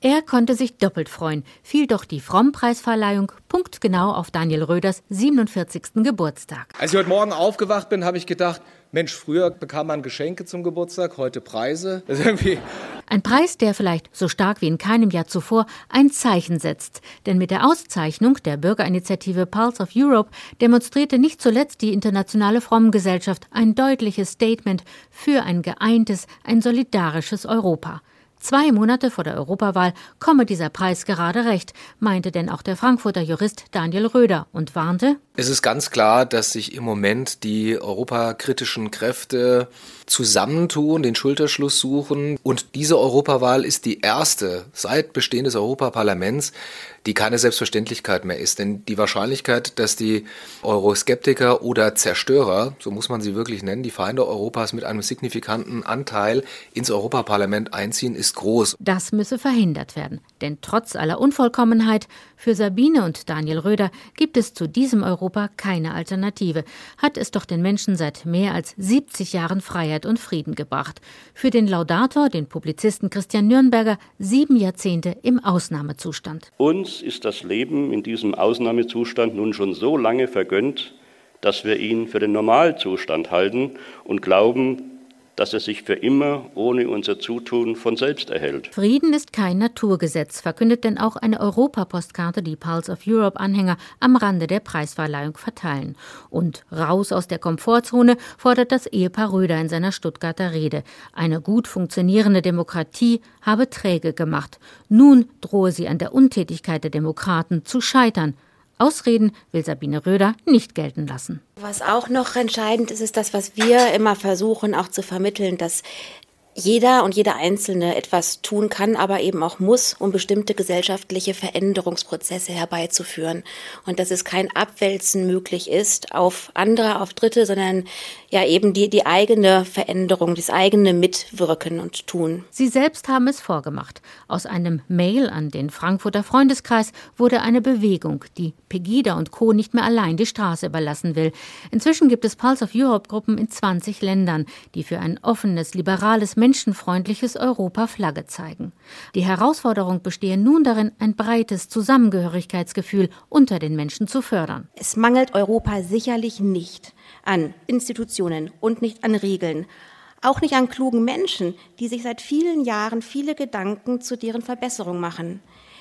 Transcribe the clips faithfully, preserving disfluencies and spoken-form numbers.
Er konnte sich doppelt freuen, fiel doch die Fromm-Preisverleihung punktgenau auf Daniel Röders siebenundvierzigsten Geburtstag. Als ich heute Morgen aufgewacht bin, habe ich gedacht, Mensch, früher bekam man Geschenke zum Geburtstag, heute Preise. Das ist irgendwie Ein Preis, der vielleicht so stark wie in keinem Jahr zuvor ein Zeichen setzt. Denn mit der Auszeichnung der Bürgerinitiative Pulse of Europe demonstrierte nicht zuletzt die internationale Fromm-Gesellschaft ein deutliches Statement für ein geeintes, ein solidarisches Europa. Zwei Monate vor der Europawahl komme dieser Preis gerade recht, meinte denn auch der Frankfurter Jurist Daniel Röder und warnte: Es ist ganz klar, dass sich im Moment die europakritischen Kräfte zusammentun, den Schulterschluss suchen. Und diese Europawahl ist die erste seit Bestehen des Europaparlaments, die keine Selbstverständlichkeit mehr ist. Denn die Wahrscheinlichkeit, dass die Euroskeptiker oder Zerstörer, so muss man sie wirklich nennen, die Feinde Europas mit einem signifikanten Anteil ins Europaparlament einziehen, ist groß. Das müsse verhindert werden. Denn trotz aller Unvollkommenheit, für Sabine und Daniel Röder gibt es zu diesem Europa keine Alternative. Hat es doch den Menschen seit mehr als siebzig Jahren Freiheit und Frieden gebracht. Für den Laudator, den Publizisten Christian Nürnberger, sieben Jahrzehnte im Ausnahmezustand. Uns ist das Leben in diesem Ausnahmezustand nun schon so lange vergönnt, dass wir ihn für den Normalzustand halten und glauben, dass er sich für immer ohne unser Zutun von selbst erhält. Frieden ist kein Naturgesetz, verkündet denn auch eine Europapostkarte, die Pulse of Europe-Anhänger am Rande der Preisverleihung verteilen. Und raus aus der Komfortzone fordert das Ehepaar Röder in seiner Stuttgarter Rede. Eine gut funktionierende Demokratie habe träge gemacht. Nun drohe sie an der Untätigkeit der Demokraten zu scheitern. Ausreden will Sabine Röder nicht gelten lassen. Was auch noch entscheidend ist, ist das, was wir immer versuchen auch zu vermitteln, dass jeder und jeder Einzelne etwas tun kann, aber eben auch muss, um bestimmte gesellschaftliche Veränderungsprozesse herbeizuführen. Und dass es kein Abwälzen möglich ist auf andere, auf Dritte, sondern ja eben die, die eigene Veränderung, das eigene Mitwirken und Tun. Sie selbst haben es vorgemacht. Aus einem Mail an den Frankfurter Freundeskreis wurde eine Bewegung, die Pegida und Co. nicht mehr allein die Straße überlassen will. Inzwischen gibt es Pulse of Europe-Gruppen in zwanzig Ländern, die für ein offenes, liberales, menschenfreundliches Europa Flagge zeigen. Die Herausforderung bestehe nun darin, ein breites Zusammengehörigkeitsgefühl unter den Menschen zu fördern. Es mangelt Europa sicherlich nicht an Institutionen und nicht an Regeln. Auch nicht an klugen Menschen, die sich seit vielen Jahren viele Gedanken zu deren Verbesserung machen.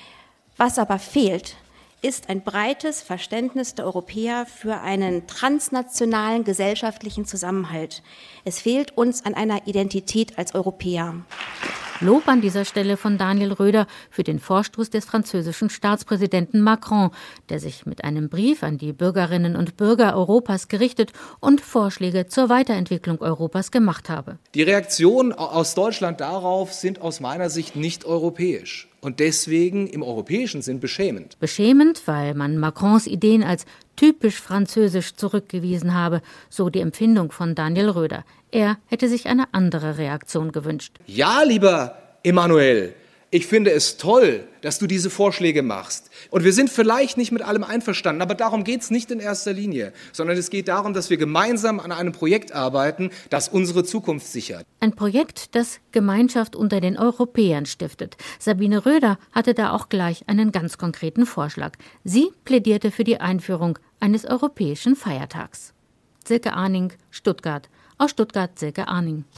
Was aber fehlt, ist ein breites Verständnis der Europäer für einen transnationalen gesellschaftlichen Zusammenhalt. Es fehlt uns an einer Identität als Europäer. Lob an dieser Stelle von Daniel Röder für den Vorstoß des französischen Staatspräsidenten Macron, der sich mit einem Brief an die Bürgerinnen und Bürger Europas gerichtet und Vorschläge zur Weiterentwicklung Europas gemacht habe. Die Reaktionen aus Deutschland darauf sind aus meiner Sicht nicht europäisch und deswegen im europäischen Sinn beschämend. Beschämend, weil man Macrons Ideen als typisch französisch zurückgewiesen habe, so die Empfindung von Daniel Röder. Er hätte sich eine andere Reaktion gewünscht. Ja, lieber Emmanuel, ich finde es toll, dass du diese Vorschläge machst. Und wir sind vielleicht nicht mit allem einverstanden, aber darum geht es nicht in erster Linie, sondern es geht darum, dass wir gemeinsam an einem Projekt arbeiten, das unsere Zukunft sichert. Ein Projekt, das Gemeinschaft unter den Europäern stiftet. Sabine Röder hatte da auch gleich einen ganz konkreten Vorschlag. Sie plädierte für die Einführung eines europäischen Feiertags. Silke Arning, Stuttgart. Aus Stuttgart, Silke Arning.